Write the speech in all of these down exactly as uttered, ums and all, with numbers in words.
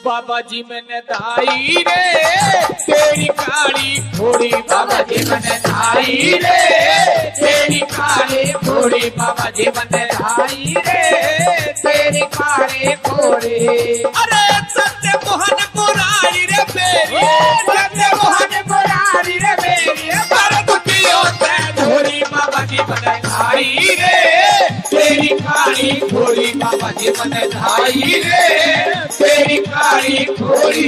बाबा जी मैंने धाई रे तेरी काली घोड़ी, बाबा जी मैंने धाई रे तेरी काली घोड़ी, बाबा जी मैंने धाई रे तेरी काली घोड़ी। अरे सत्य मोहन मुरारी रे मेरी, सत्य मोहन मुरारी रे मेरी, पर दुखियों से धोरी, बाबा जी मैंने धाई रे तेरी काली घोड़ी, बाबा जी मैंने धाई रे तेरी काली घोड़ी।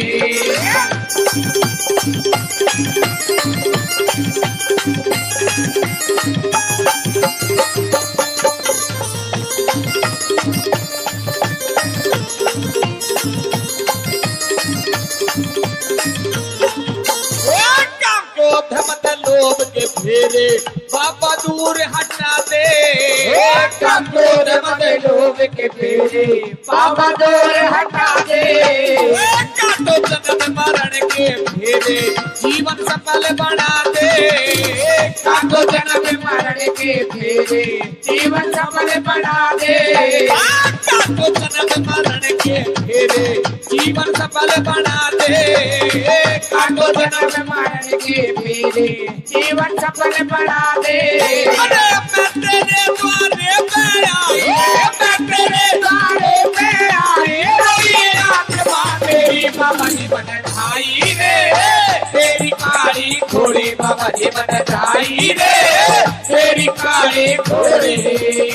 लोभ के फेरे बाबा दूर हटा दे, क्रोध मत लोभ के फेरे बाबा दूर हटा दे, काटो जन्म मरण के फेरे जीवन सफल बना दे, काटो जन्म मरण के फेरे जीवन सफल बना दे, काटो जन्म मरण के फेरे जीवन सफल बना दे, काटो जन्म मरण के फेरे जीवन सफल बना दे। अरे मैं तेरे द्वारे पे आई, मैं तेरे द्वारे पे आई, रोई आत्मा मेरी, बाबा जी मैंने धाई रे तेरी काली घोड़ी, बाबा जी मैंने धाई रे तेरी काली घोड़ी।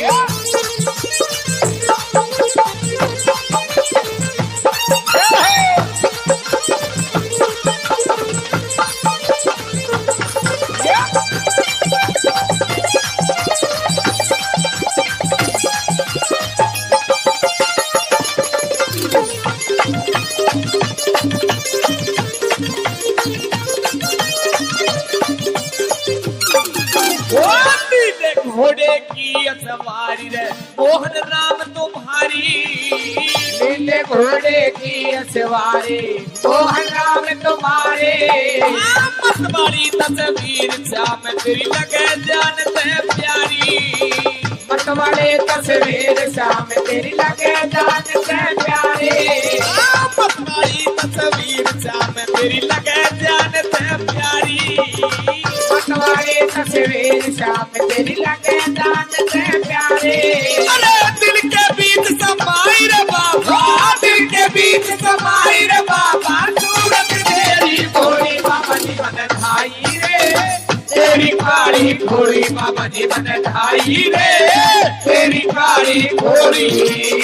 घोड़े की सवारी रे मोहन राम तुम्हारी, नीले घोड़े की सवारी मोहन राम तुम्हारे, मतवारी तस्वीर श्याम तेरी लगे जान से प्यारी, मतवारी तस्वीर श्याम तेरी लगे जान से प्यारी, मतवारी तस्वीर श्याम तेरी लगे जान से प्यारी, मतवारी तस्वीर श्याम तेरी लगे जान से प्यारे। अरे दिल के बीच समाई रे बाबा, दिल के बीच समाई रे बाबा, सूरत तेरी घोड़ी, बाबा जी मैंने धाई रे तेरी काली घोड़ी, बाबा जी मैंने धाई रे तेरी काली घोड़ी।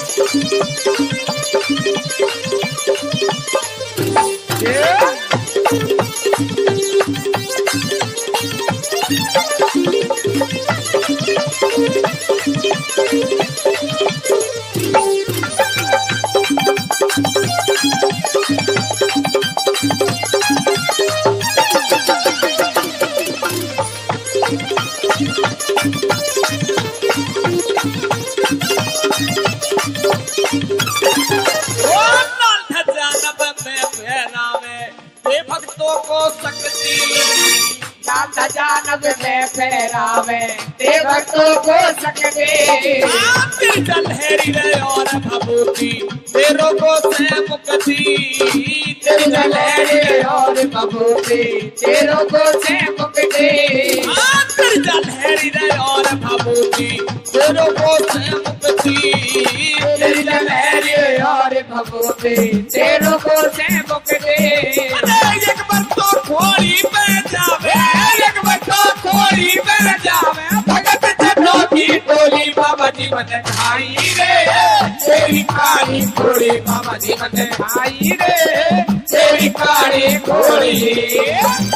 भक्तों को शक्ति लाल जानब में फहरावे, ते भक्तों को शक्ति जलहरी रे और भभूति तेरो को से मुक्ति, तेरी जलहरी रे और भभूति तेरो को से मुक्ति, तेरी जलहरी रे और भभूति तेरो को से मुक्ति, तेरी जलहरी रे और भभूति तेरो को से मुक्ति। एक बार तो घोड़ी पे जावे, एक बार तो घोड़ी पे जावे, भगत जनों की टोली, बाबा जी मैंने धाई रे तेरी काली घोड़ी, बाबा जी मैंने धाई रे तेरी काली घोड़ी।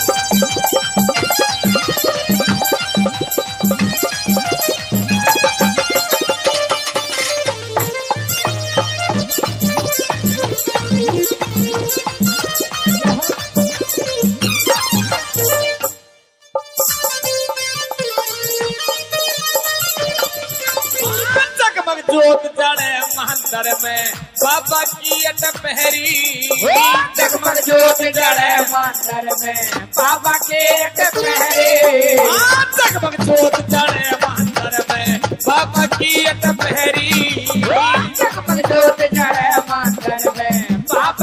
जोत जड़े मंदिर में बाबा की अट पहरी, जगमग जोत जड़े मंदिर में बाबा के अट पहरी, जगमग जोत जड़े मंदिर में बाबा की अट पहरी, जगमग जोत जड़े मंदिर में बाबा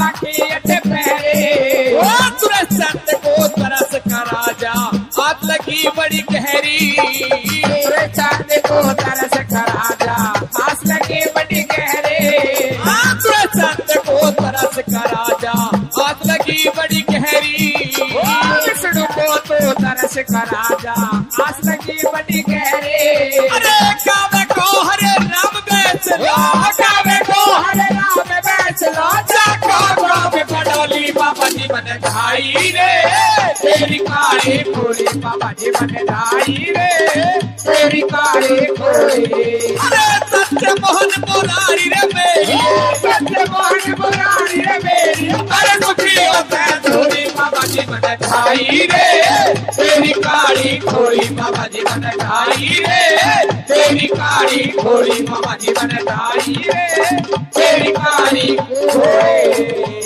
का राजा आस लगी बड़ी गहरे। अरे कावे को हरे राम बैठ लो, कावे को हरे राम बैठ लो, जाको कावे पडोली बाबा जी मन ढाई रे, तेरी काली घोड़ी बाबा जी मन ढाई रे, तेरी काली घोड़ी। अरे सत्य मोहन मुरारी रे मेरी, सत्य मोहन मुरारी रे मेरी, अरे दुखियों से दूरी बाबा जी मन ढाई रे, तेरी काली घोड़ी बाबा जी मन ढाई रे, तेरी काली घोड़ी बाबा जी मन ढाई रे, तेरी काली घोड़ी।